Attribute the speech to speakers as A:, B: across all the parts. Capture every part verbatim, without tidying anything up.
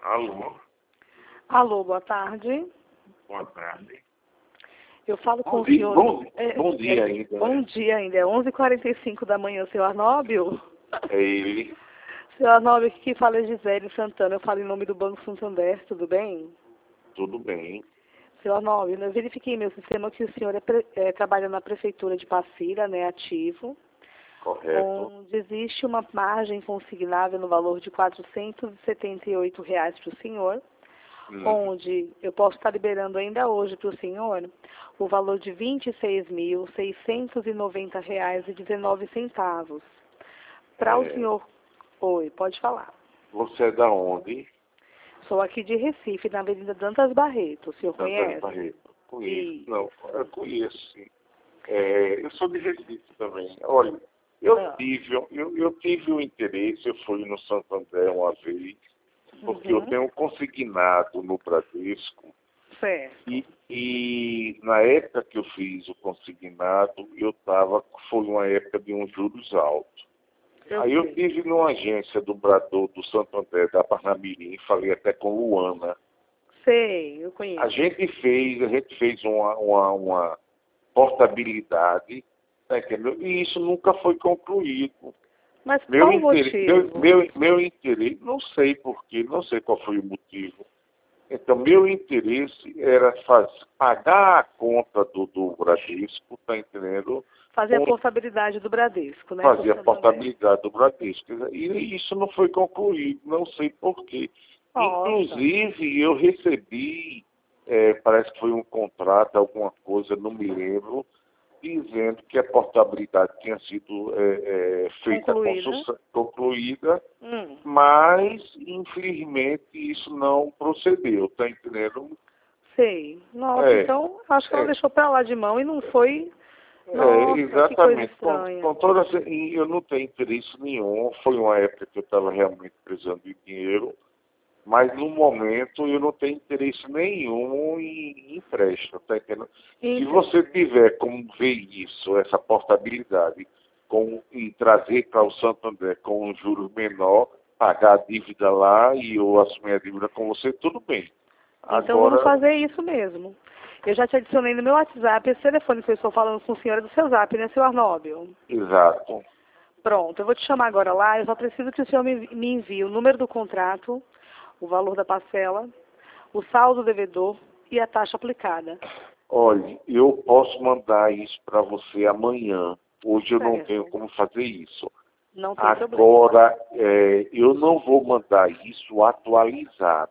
A: Alô?
B: Alô, boa tarde.
A: Boa tarde.
B: Eu falo
A: Bom
B: com o
A: dia,
B: senhor...
A: bom,
B: é,
A: bom dia
B: é,
A: ainda.
B: Bom
A: né?
B: dia ainda, é onze e quarenta e cinco da manhã, senhor Arnóbio.
A: É ele.
B: Senhor Arnóbio, aqui que fala é Gisele Santana, eu falo em nome do Banco Santander, tudo bem?
A: Tudo bem.
B: Senhor Arnóbio, eu verifiquei em meu sistema que o senhor é pre- é, trabalha na Prefeitura de Passira, né, ativo,
A: Correto.
B: onde existe uma margem consignável no valor de quatrocentos e setenta e oito reais para o senhor,
A: Hum.
B: onde eu posso estar liberando ainda hoje para o senhor o valor de vinte e seis mil, seiscentos e noventa reais e dezenove centavos. Para o
A: É,
B: senhor... Oi, pode falar.
A: você é da onde?
B: Sou aqui de Recife, na Avenida Dantas Barreto. O senhor
A: Dantas
B: conhece?
A: Barreto. Conheço.
B: E...
A: Não, eu conheço, sim. É, eu sou de Recife também. Olha, eu
B: Ah,
A: tive, eu, eu tive o interesse, eu fui no Santander uma vez, porque eu
B: uhum,
A: tenho consignado no Bradesco.
B: certo.
A: E, e na época que eu fiz o consignado, eu estava, foi uma época de uns juros altos.
B: Eu
A: Aí eu
B: sei.
A: tive numa agência do Brador, do Santander, da Parnamirim, falei até com Luana.
B: Sei, eu
A: A
B: conheço.
A: gente fez, a gente fez uma, uma, uma portabilidade, tá entendendo? E isso nunca foi concluído.
B: Mas
A: Meu
B: qual o
A: interesse, meu,
B: motivo?
A: meu, meu interesse, não sei porquê, não sei qual foi o motivo. Então, meu interesse era faz, pagar a conta do, do Bradesco, tá entendendo?
B: Fazer a
A: Com,
B: portabilidade do Bradesco, né, com o
A: fazer a
B: Santander.
A: portabilidade do Bradesco. E isso não foi concluído, não sei porquê.
B: Nossa.
A: Inclusive, eu recebi, eh, parece que foi um contrato, alguma coisa, não me lembro, dizendo que a portabilidade tinha sido eh, eh, feita com
B: Concluída.
A: sucesso, concluída,
B: Hum.
A: mas, infelizmente, isso não procedeu, tá entendendo?
B: Sei. Nossa,
A: É,
B: então acho que ela
A: é,
B: deixou pra lá de mão e não foi.
A: é,
B: Nossa, que coisa
A: exatamente. Com,
B: estranha.
A: com toda essa, e eu não tenho interesse nenhum. Foi uma época que eu estava realmente precisando de dinheiro, mas no momento eu não tenho interesse nenhum em, em empréstimo, tá entendendo? Se
B: Então,
A: você tiver como ver isso, essa portabilidade, com, e trazer para o Santander com um juros menor, pagar a dívida lá e eu assumir a dívida com você, tudo bem.
B: então vamos
A: Agora,
B: fazer isso mesmo. Eu já te adicionei no meu WhatsApp, esse telefone que eu estou falando com o senhor é do seu Zap, né, seu Arnóbio?
A: exato.
B: Pronto, eu vou te chamar agora lá, eu só preciso que o senhor me, me envie o número do contrato, o valor da parcela, o saldo devedor e a taxa aplicada.
A: Olhe, eu posso mandar isso para você amanhã. Hoje eu não tenho
B: Certo.
A: como fazer isso.
B: Não tem problema.
A: Agora, é, eu não vou mandar isso atualizado,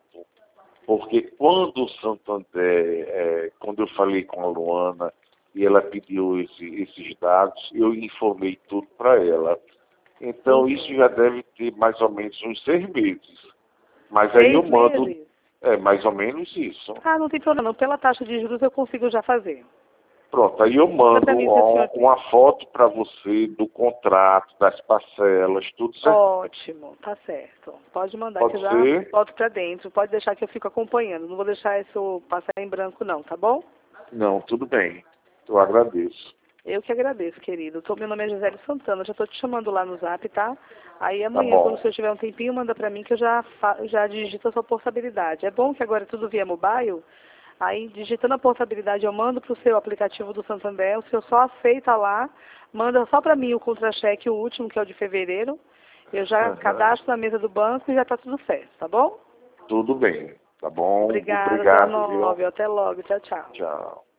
A: porque quando o Santander, é, quando eu falei com a Luana e ela pediu esse- esses dados, eu informei tudo para ela. Então, isso já
B: Entendo.
A: deve ter mais ou menos uns seis meses. Mas aí eu
B: Seis
A: mando,
B: meses?
A: é mais ou menos isso.
B: Ah, não tem problema não. Pela taxa de juros eu consigo já fazer.
A: Pronto, aí eu
B: Manda
A: mando
B: para mim o que o
A: ó,
B: senhor tem.
A: uma foto para você do contrato, das parcelas, tudo certinho.
B: Ótimo, tá certo. Pode mandar que eu
A: Pode
B: já
A: ser?
B: boto pra dentro. Pode deixar que eu fico acompanhando. Não vou deixar isso passar em branco não, tá bom?
A: Não, tudo bem. Eu agradeço.
B: Eu que agradeço, querido. Tô, meu nome é Gisele Santana, já tô te chamando lá no Zap, tá? Aí
A: Tá
B: amanhã, quando o
A: bom.
B: senhor tiver um tempinho, manda pra mim que eu já, fa- já digito a sua portabilidade. É bom que agora é tudo via mobile. Aí, digitando a portabilidade, eu mando pro seu aplicativo do Santander, o senhor só aceita lá, manda só pra mim o contra-cheque, o último, que é o de fevereiro. Eu já
A: Aham.
B: cadastro na mesa do banco e já tá tudo certo, tá bom?
A: Tudo bem. Tá bom?
B: Obrigada, senhor
A: Obrigado, viu?
B: Arnóbio. Até logo. Tchau, tchau.
A: Tchau.